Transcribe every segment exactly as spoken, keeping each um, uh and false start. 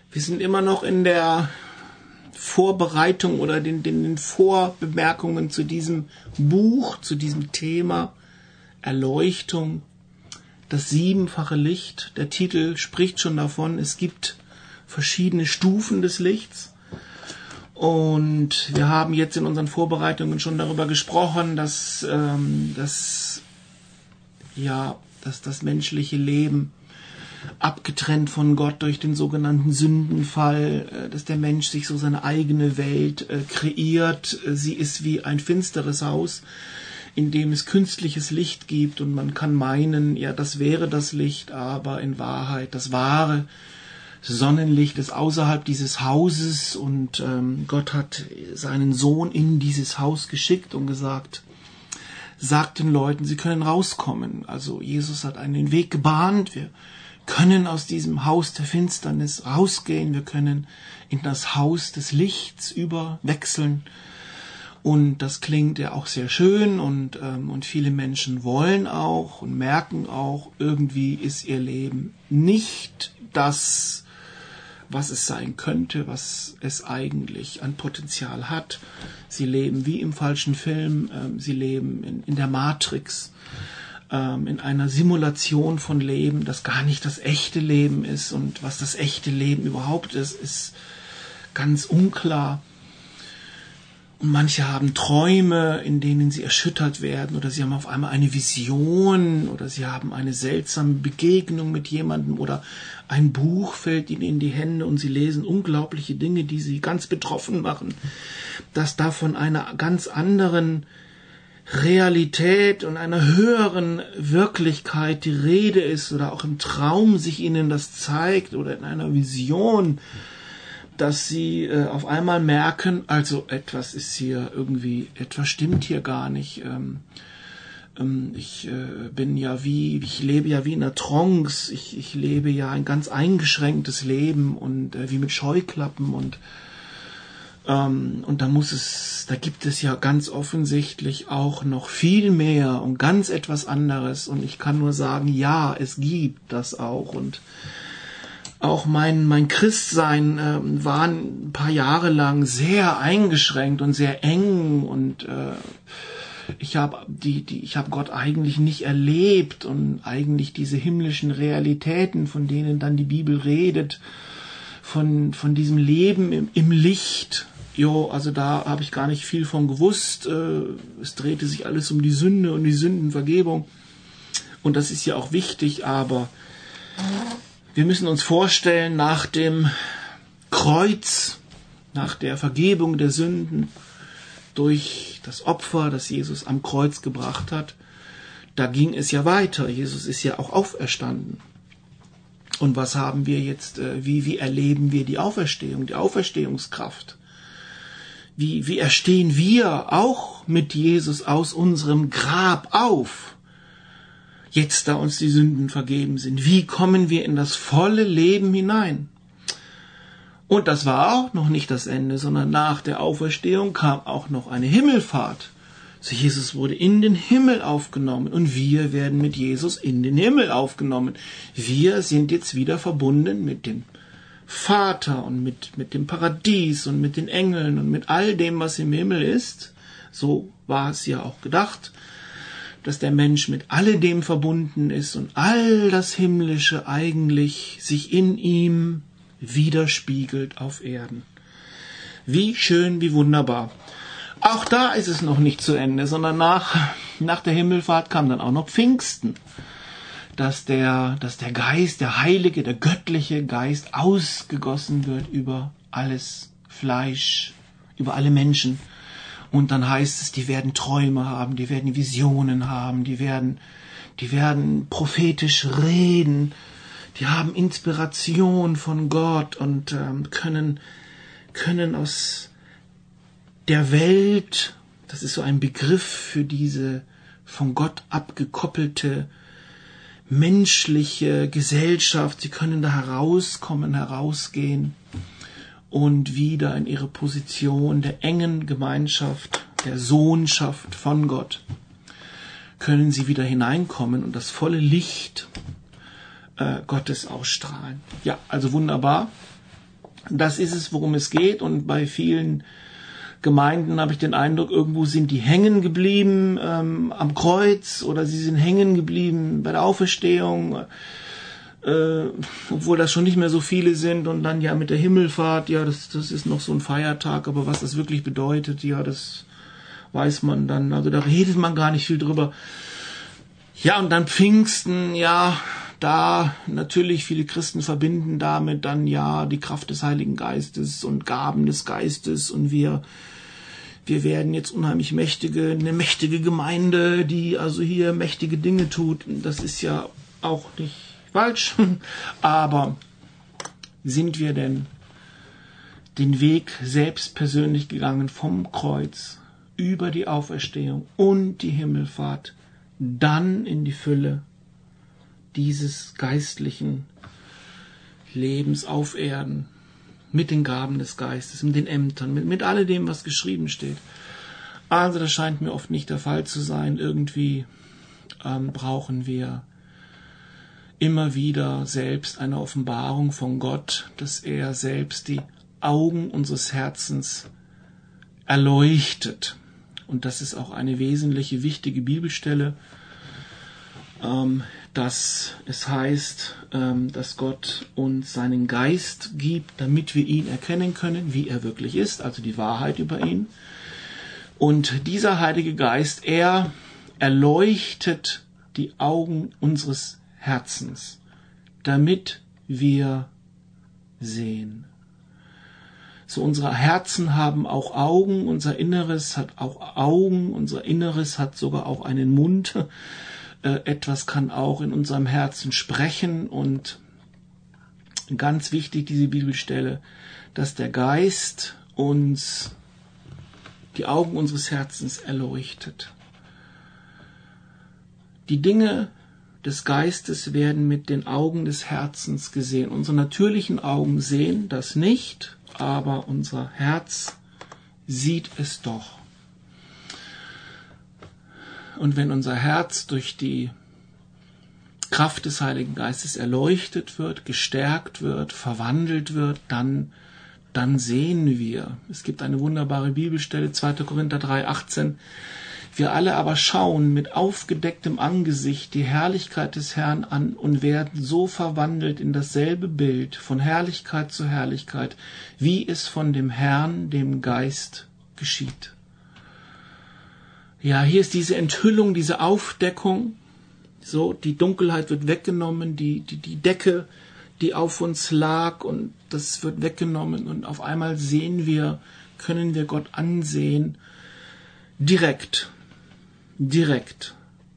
Wir sind immer noch in der Vorbereitung oder den, den, den Vorbemerkungen zu diesem Buch, zu diesem Thema Erleuchtung, das siebenfache Licht. Der Titel spricht schon davon, es gibt verschiedene Stufen des Lichts. Und wir haben jetzt in unseren Vorbereitungen schon darüber gesprochen, dass, ähm, dass, ja, dass das menschliche Leben abgetrennt von Gott durch den sogenannten Sündenfall, dass der Mensch sich so seine eigene Welt äh, kreiert. Sie ist wie ein finsteres Haus, in dem es künstliches Licht gibt und man kann meinen, ja, das wäre das Licht, aber in Wahrheit das wahre Sonnenlicht ist außerhalb dieses Hauses und ähm, Gott hat seinen Sohn in dieses Haus geschickt und gesagt, sagt den Leuten, sie können rauskommen. Also Jesus hat einen Weg gebahnt, wir können aus diesem Haus der Finsternis rausgehen, wir können in das Haus des Lichts überwechseln. Und das klingt ja auch sehr schön und, ähm, und viele Menschen wollen auch und merken auch, irgendwie ist ihr Leben nicht das, was es sein könnte, was es eigentlich an Potenzial hat. Sie leben wie im falschen Film, ähm, sie leben in, in der Matrix, ähm, in einer Simulation von Leben, das gar nicht das echte Leben ist. Und was das echte Leben überhaupt ist, ist ganz unklar. Und manche haben Träume, in denen sie erschüttert werden, oder sie haben auf einmal eine Vision, oder sie haben eine seltsame Begegnung mit jemandem, oder ein Buch fällt ihnen in die Hände und sie lesen unglaubliche Dinge, die sie ganz betroffen machen, dass da von einer ganz anderen Realität und einer höheren Wirklichkeit die Rede ist, oder auch im Traum sich ihnen das zeigt, oder in einer Vision, dass sie äh, auf einmal merken, also etwas ist hier irgendwie, etwas stimmt hier gar nicht. Ähm, ähm, ich äh, bin ja wie, ich lebe ja wie in einer Trance, ich, ich lebe ja ein ganz eingeschränktes Leben und äh, wie mit Scheuklappen und ähm, und da muss es, da gibt es ja ganz offensichtlich auch noch viel mehr und ganz etwas anderes und ich kann nur sagen, ja, es gibt das auch und auch mein, mein Christsein äh, war ein paar Jahre lang sehr eingeschränkt und sehr eng und äh, ich habe die, die, ich habe Gott eigentlich nicht erlebt und eigentlich diese himmlischen Realitäten, von denen dann die Bibel redet, von, von diesem Leben im, im Licht. Jo, also da habe ich gar nicht viel von gewusst. Äh, es drehte sich alles um die Sünde und die Sündenvergebung und das ist ja auch wichtig, aber wir müssen uns vorstellen, nach dem Kreuz, nach der Vergebung der Sünden durch das Opfer, das Jesus am Kreuz gebracht hat, da ging es ja weiter. Jesus ist ja auch auferstanden. Und was haben wir jetzt, wie, wie erleben wir die Auferstehung, die Auferstehungskraft? Wie, wie erstehen wir auch mit Jesus aus unserem Grab auf? Jetzt, da uns die Sünden vergeben sind, wie kommen wir in das volle Leben hinein? Und das war auch noch nicht das Ende, sondern nach der Auferstehung kam auch noch eine Himmelfahrt. So Jesus wurde in den Himmel aufgenommen und wir werden mit Jesus in den Himmel aufgenommen. Wir sind jetzt wieder verbunden mit dem Vater und mit, mit dem Paradies und mit den Engeln und mit all dem, was im Himmel ist. So war es ja auch gedacht, dass der Mensch mit alledem verbunden ist und all das Himmlische eigentlich sich in ihm widerspiegelt auf Erden. Wie schön, wie wunderbar. Auch da ist es noch nicht zu Ende, sondern nach, nach der Himmelfahrt kam dann auch noch Pfingsten, dass der, dass der Geist, der heilige, der göttliche Geist ausgegossen wird über alles Fleisch, über alle Menschen. Und dann heißt es, die werden Träume haben, die werden Visionen haben, die werden, die werden prophetisch reden, die haben Inspiration von Gott und ähm, können, können aus der Welt, das ist so ein Begriff für diese von Gott abgekoppelte menschliche Gesellschaft, sie können da herauskommen, herausgehen und wieder in ihre Position der engen Gemeinschaft, der Sohnschaft von Gott, können sie wieder hineinkommen und das volle Licht äh, Gottes ausstrahlen. Ja, also wunderbar. Das ist es, worum es geht. Und bei vielen Gemeinden habe ich den Eindruck, irgendwo sind die hängen geblieben ähm, am Kreuz oder sie sind hängen geblieben bei der Auferstehung, äh, obwohl das schon nicht mehr so viele sind. Und dann ja mit der Himmelfahrt, ja, das, das ist noch so ein Feiertag, aber was das wirklich bedeutet, ja, das weiß man dann. Also da redet man gar nicht viel drüber. Ja, und dann Pfingsten, ja, da natürlich viele Christen verbinden damit dann ja die Kraft des Heiligen Geistes und Gaben des Geistes und wir wir werden jetzt unheimlich mächtige, eine mächtige Gemeinde, die also hier mächtige Dinge tut. Das ist ja auch nicht falsch, aber sind wir denn den Weg selbst persönlich gegangen vom Kreuz über die Auferstehung und die Himmelfahrt, dann in die Fülle dieses geistlichen Lebens auf Erden, mit den Gaben des Geistes, mit den Ämtern, mit, mit alledem, was geschrieben steht. Also das scheint mir oft nicht der Fall zu sein. Irgendwie ähm, brauchen wir immer wieder selbst eine Offenbarung von Gott, dass er selbst die Augen unseres Herzens erleuchtet. Und das ist auch eine wesentliche, wichtige Bibelstelle, ähm, dass es heißt, ähm, dass Gott uns seinen Geist gibt, damit wir ihn erkennen können, wie er wirklich ist, also die Wahrheit über ihn. Und dieser Heilige Geist, er erleuchtet die Augen unseres Herzens, damit wir sehen. So, unsere Herzen haben auch Augen, unser Inneres hat auch Augen, unser Inneres hat sogar auch einen Mund. Etwas kann auch in unserem Herzen sprechen und ganz wichtig diese Bibelstelle, dass der Geist uns die Augen unseres Herzens erleuchtet. Die Dinge des Geistes werden mit den Augen des Herzens gesehen. Unsere natürlichen Augen sehen das nicht, aber unser Herz sieht es doch. Und wenn unser Herz durch die Kraft des Heiligen Geistes erleuchtet wird, gestärkt wird, verwandelt wird, dann, dann sehen wir. Es gibt eine wunderbare Bibelstelle, zweiter Korinther drei, achtzehn. Wir alle aber schauen mit aufgedecktem Angesicht die Herrlichkeit des Herrn an und werden so verwandelt in dasselbe Bild von Herrlichkeit zu Herrlichkeit, wie es von dem Herrn, dem Geist, geschieht. Ja, hier ist diese Enthüllung, diese Aufdeckung. So, die Dunkelheit wird weggenommen, die, die, die Decke, die auf uns lag, und das wird weggenommen. Und auf einmal sehen wir, können wir Gott ansehen, direkt. Direkt.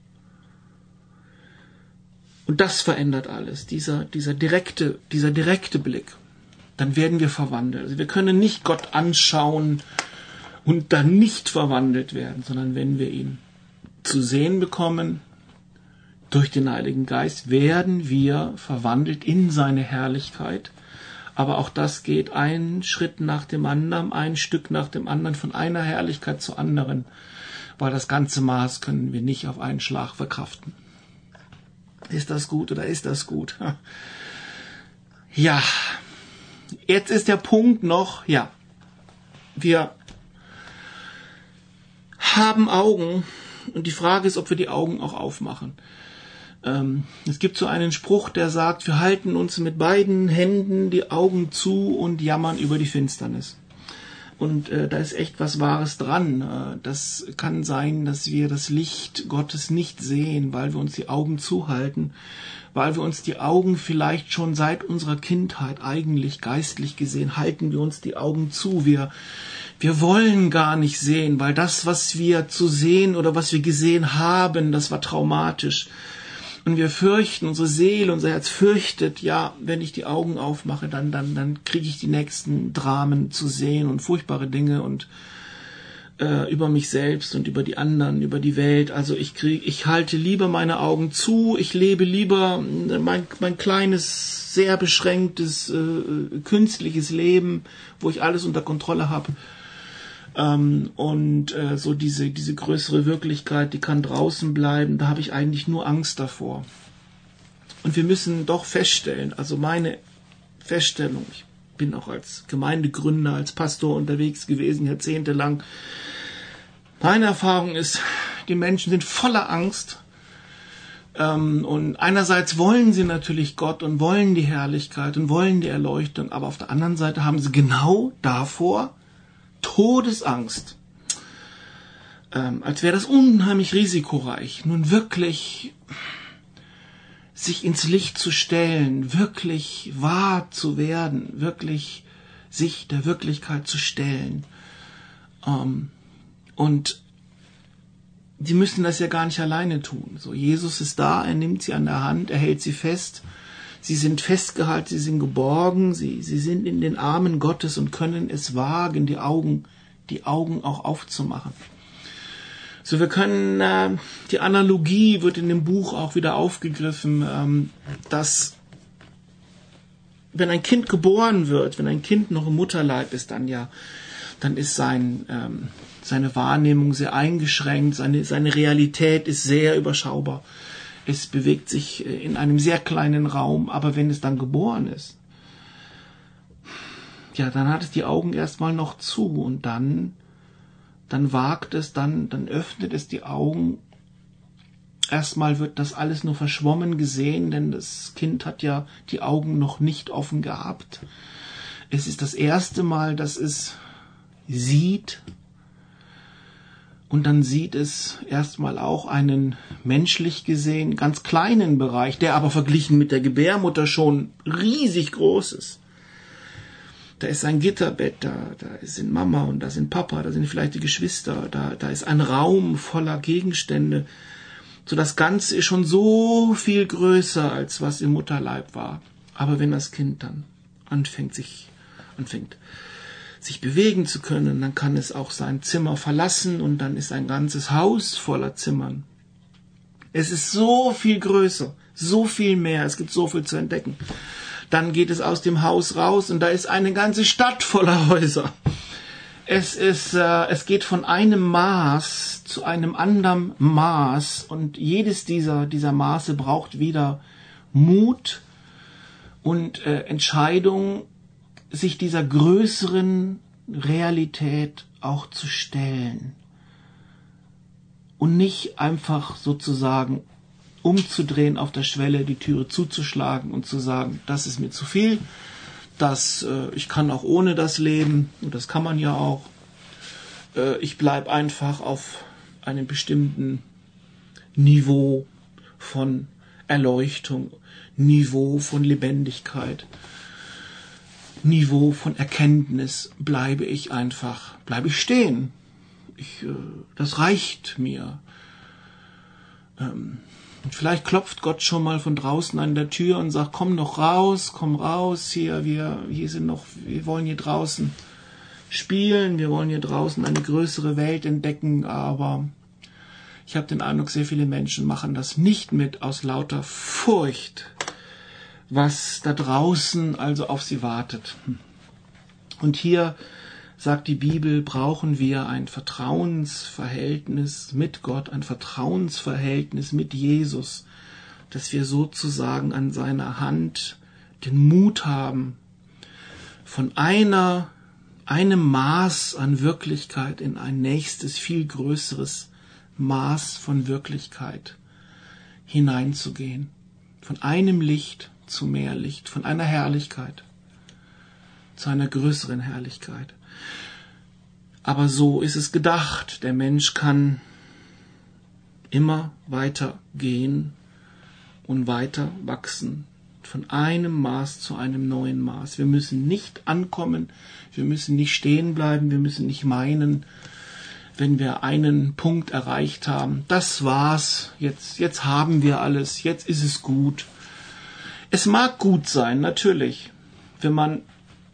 Und das verändert alles, dieser, dieser direkte, dieser direkte Blick. Dann werden wir verwandelt. Also wir können nicht Gott anschauen und dann nicht verwandelt werden, sondern wenn wir ihn zu sehen bekommen, durch den Heiligen Geist, werden wir verwandelt in seine Herrlichkeit. Aber auch das geht einen Schritt nach dem anderen, ein Stück nach dem anderen, von einer Herrlichkeit zur anderen, weil das ganze Maß können wir nicht auf einen Schlag verkraften. Ist das gut oder ist das gut? Ja, jetzt ist der Punkt noch, ja, wir haben Augen und die Frage ist, ob wir die Augen auch aufmachen. Ähm, es gibt so einen Spruch, der sagt, wir halten uns mit beiden Händen die Augen zu und jammern über die Finsternis. Und äh, da ist echt was Wahres dran. Äh, das kann sein, dass wir das Licht Gottes nicht sehen, weil wir uns die Augen zuhalten, weil wir uns die Augen vielleicht schon seit unserer Kindheit eigentlich geistlich gesehen, halten wir uns die Augen zu. Wir Wir wollen gar nicht sehen, weil das, was wir zu sehen oder was wir gesehen haben, das war traumatisch. Und wir fürchten, unsere Seele, unser Herz fürchtet, ja, wenn ich die Augen aufmache, dann, dann, dann kriege ich die nächsten Dramen zu sehen und furchtbare Dinge und äh, über mich selbst und über die anderen, über die Welt. Also ich kriege, ich halte lieber meine Augen zu, ich lebe lieber mein, mein kleines, sehr beschränktes, äh, künstliches Leben, wo ich alles unter Kontrolle habe. Ähm, und äh, so diese, diese größere Wirklichkeit, die kann draußen bleiben, da habe ich eigentlich nur Angst davor. Und wir müssen doch feststellen, also meine Feststellung, ich bin auch als Gemeindegründer, als Pastor unterwegs gewesen, jahrzehntelang. Meine Erfahrung ist, die Menschen sind voller Angst. Ähm, und einerseits wollen sie natürlich Gott und wollen die Herrlichkeit und wollen die Erleuchtung, aber auf der anderen Seite haben sie genau davor Todesangst. Ähm, als wäre das unheimlich risikoreich, nun wirklich sich ins Licht zu stellen, wirklich wahr zu werden, wirklich sich der Wirklichkeit zu stellen. Ähm, und sie müssen das ja gar nicht alleine tun. So, Jesus ist da, er nimmt sie an der Hand, er hält sie fest. Sie sind festgehalten, sie sind geborgen, sie, sie sind in den Armen Gottes und können es wagen, die Augen, die Augen auch aufzumachen. So, wir können, äh, die Analogie wird in dem Buch auch wieder aufgegriffen, ähm, dass wenn ein Kind geboren wird, wenn ein Kind noch im Mutterleib ist, dann ja, dann ist sein, ähm, seine Wahrnehmung sehr eingeschränkt, seine, seine Realität ist sehr überschaubar. Es bewegt sich in einem sehr kleinen Raum, aber wenn es dann geboren ist, ja, dann hat es die Augen erstmal noch zu und dann dann wagt es, dann, dann öffnet es die Augen. Erstmal wird das alles nur verschwommen gesehen, denn das Kind hat ja die Augen noch nicht offen gehabt. Es ist das erste Mal, dass es sieht und dann sieht es erstmal auch einen menschlich gesehen ganz kleinen Bereich, der aber verglichen mit der Gebärmutter schon riesig groß ist. Da ist ein Gitterbett, da, da sind Mama und da sind Papa, da sind vielleicht die Geschwister, da, da ist ein Raum voller Gegenstände. So, das Ganze ist schon so viel größer, als was im Mutterleib war. Aber wenn das Kind dann anfängt, sich, anfängt, sich bewegen zu können, dann kann es auch sein Zimmer verlassen und dann ist ein ganzes Haus voller Zimmern. Es ist so viel größer, so viel mehr, es gibt so viel zu entdecken. Dann geht es aus dem Haus raus und da ist eine ganze Stadt voller Häuser. Es ist, äh, es geht von einem Maß zu einem anderen Maß und jedes dieser, dieser Maße braucht wieder Mut und äh, Entscheidung, sich dieser größeren Realität auch zu stellen und nicht einfach sozusagen umzudrehen auf der Schwelle, die Türe zuzuschlagen und zu sagen, das ist mir zu viel, das, äh, ich kann auch ohne das leben, und das kann man ja auch. Äh, ich bleibe einfach auf einem bestimmten Niveau von Erleuchtung, Niveau von Lebendigkeit, Niveau von Erkenntnis, bleibe ich einfach, bleibe ich stehen. Ich, äh, das reicht mir. Ähm, Und vielleicht klopft Gott schon mal von draußen an der Tür und sagt, komm doch raus, komm raus, hier, wir, hier sind noch, wir wollen hier draußen spielen, wir wollen hier draußen eine größere Welt entdecken, aber ich habe den Eindruck, sehr viele Menschen machen das nicht mit aus lauter Furcht, was da draußen also auf sie wartet. Und hier sagt die Bibel, brauchen wir ein Vertrauensverhältnis mit Gott, ein Vertrauensverhältnis mit Jesus, dass wir sozusagen an seiner Hand den Mut haben, von einer, einem Maß an Wirklichkeit in ein nächstes, viel größeres Maß von Wirklichkeit hineinzugehen. Von einem Licht zu mehr Licht, von einer Herrlichkeit zu einer größeren Herrlichkeit. Aber so ist es gedacht. Der Mensch kann immer weiter gehen und weiter wachsen. Von einem Maß zu einem neuen Maß. Wir müssen nicht ankommen, wir müssen nicht stehen bleiben, wir müssen nicht meinen, wenn wir einen Punkt erreicht haben, das war's, jetzt, jetzt haben wir alles, jetzt ist es gut. Es mag gut sein, natürlich, wenn man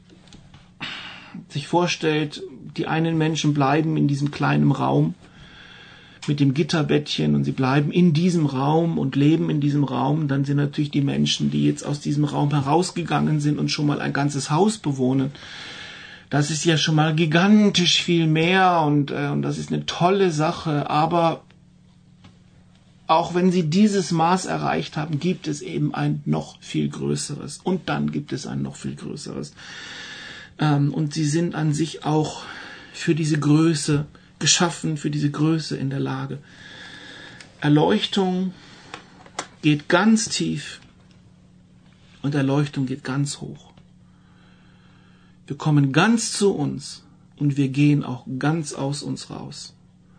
sich vorstellt, die einen Menschen bleiben in diesem kleinen Raum mit dem Gitterbettchen und sie bleiben in diesem Raum und leben in diesem Raum, dann sind natürlich die Menschen, die jetzt aus diesem Raum herausgegangen sind und schon mal ein ganzes Haus bewohnen, das ist ja schon mal gigantisch viel mehr und, äh, und das ist eine tolle Sache, aber auch wenn sie dieses Maß erreicht haben, gibt es eben ein noch viel größeres. Und dann gibt es ein noch viel größeres. Ähm, und sie sind an sich auch für diese Größe geschaffen, für diese Größe in der Lage. Erleuchtung geht ganz tief und Erleuchtung geht ganz hoch. Wir kommen ganz zu uns und wir gehen auch ganz aus uns raus.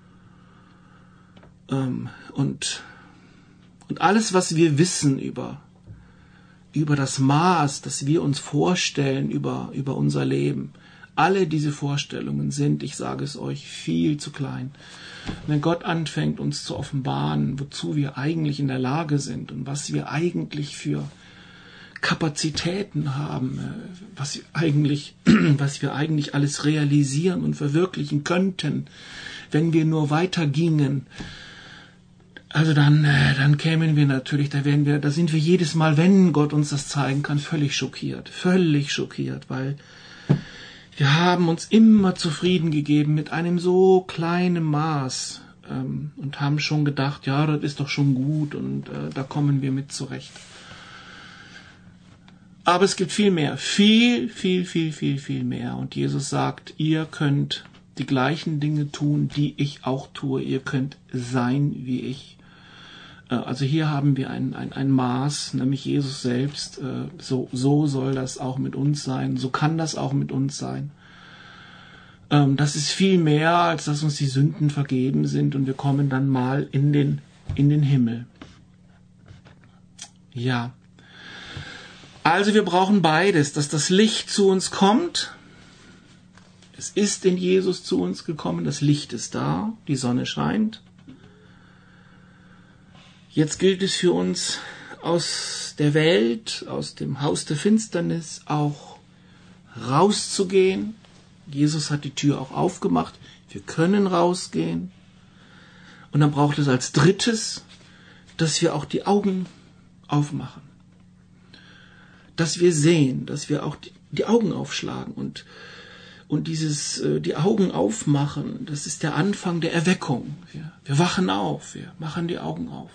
Ähm, und, und alles, was wir wissen über, über das Maß, das wir uns vorstellen über, über unser Leben, alle diese Vorstellungen sind, ich sage es euch, viel zu klein. Wenn Gott anfängt, uns zu offenbaren, wozu wir eigentlich in der Lage sind und was wir eigentlich für Kapazitäten haben, was wir eigentlich, was wir eigentlich alles realisieren und verwirklichen könnten, wenn wir nur weiter gingen, also dann, dann kämen wir natürlich, da werden wir, da sind wir jedes Mal, wenn Gott uns das zeigen kann, völlig schockiert, völlig schockiert, weil wir haben uns immer zufrieden gegeben mit einem so kleinen Maß ähm, und haben schon gedacht, ja, das ist doch schon gut und äh, da kommen wir mit zurecht. Aber es gibt viel mehr, viel, viel, viel, viel, viel mehr. Und Jesus sagt, ihr könnt die gleichen Dinge tun, die ich auch tue. Ihr könnt sein wie ich. Äh, also hier haben wir ein, ein, ein Maß, nämlich Jesus selbst. Äh, so, so soll das auch mit uns sein. So kann das auch mit uns sein. Ähm, das ist viel mehr, als dass uns die Sünden vergeben sind und wir kommen dann mal in den, in den Himmel. Ja. Also wir brauchen beides, dass das Licht zu uns kommt. Es ist in Jesus zu uns gekommen, das Licht ist da, die Sonne scheint. Jetzt gilt es für uns, aus der Welt, aus dem Haus der Finsternis auch rauszugehen. Jesus hat die Tür auch aufgemacht. Wir können rausgehen. Und dann braucht es als drittes, dass wir auch die Augen aufmachen. Dass wir sehen, dass wir auch die, die Augen aufschlagen und, und dieses, äh, die Augen aufmachen, das ist der Anfang der Erweckung. Wir, wir wachen auf, wir machen die Augen auf.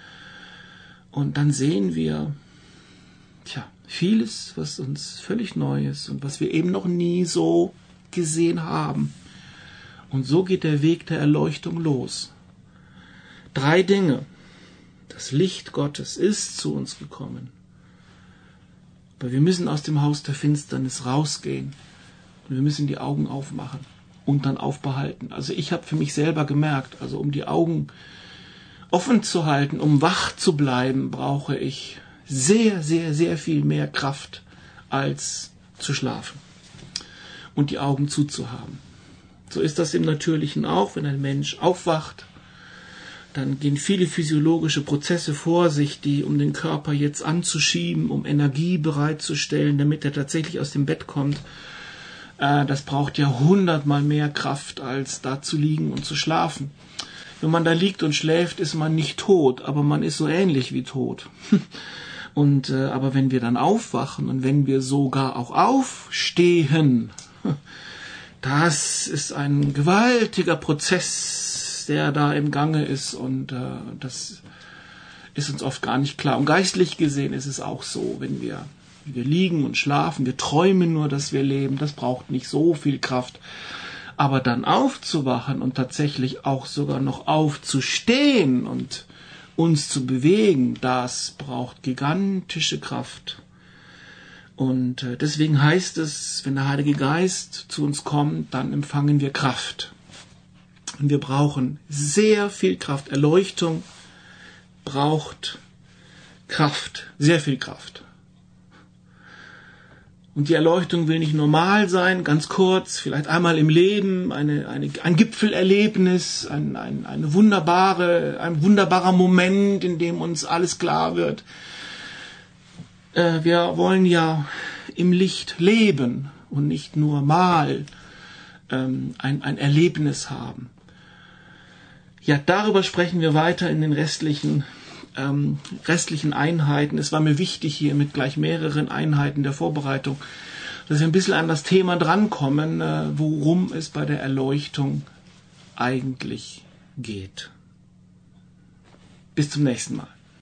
Und dann sehen wir, tja, vieles, was uns völlig neu ist und was wir eben noch nie so gesehen haben. Und so geht der Weg der Erleuchtung los. Drei Dinge. Das Licht Gottes ist zu uns gekommen. Aber wir müssen aus dem Haus der Finsternis rausgehen und wir müssen die Augen aufmachen und dann aufbehalten. Also ich habe für mich selber gemerkt, also um die Augen offen zu halten, um wach zu bleiben, brauche ich sehr, sehr, sehr viel mehr Kraft als zu schlafen und die Augen zuzuhaben. So ist das im Natürlichen auch, wenn ein Mensch aufwacht. Dann gehen viele physiologische Prozesse vor sich, die um den Körper jetzt anzuschieben, um Energie bereitzustellen, damit er tatsächlich aus dem Bett kommt. Äh, das braucht ja hundertmal mehr Kraft, als da zu liegen und zu schlafen. Wenn man da liegt und schläft, ist man nicht tot, aber man ist so ähnlich wie tot. Und äh, aber wenn wir dann aufwachen und wenn wir sogar auch aufstehen, das ist ein gewaltiger Prozess, der da im Gange ist und äh, das ist uns oft gar nicht klar. Und geistlich gesehen ist es auch so, wenn wir, wir liegen und schlafen, wir träumen nur, dass wir leben, das braucht nicht so viel Kraft. Aber dann aufzuwachen und tatsächlich auch sogar noch aufzustehen und uns zu bewegen, das braucht gigantische Kraft. Und äh, deswegen heißt es, wenn der Heilige Geist zu uns kommt, dann empfangen wir Kraft. Und wir brauchen sehr viel Kraft. Erleuchtung braucht Kraft, sehr viel Kraft. Und die Erleuchtung will nicht normal sein, ganz kurz, vielleicht einmal im Leben, eine, eine, ein Gipfelerlebnis, ein, ein, eine wunderbare, ein wunderbarer Moment, in dem uns alles klar wird. Äh, wir wollen ja im Licht leben und nicht nur mal ähm, ein, ein Erlebnis haben. Ja, darüber sprechen wir weiter in den restlichen, ähm, restlichen Einheiten. Es war mir wichtig, hier mit gleich mehreren Einheiten der Vorbereitung, dass wir ein bisschen an das Thema drankommen, äh, worum es bei der Erleuchtung eigentlich geht. Bis zum nächsten Mal.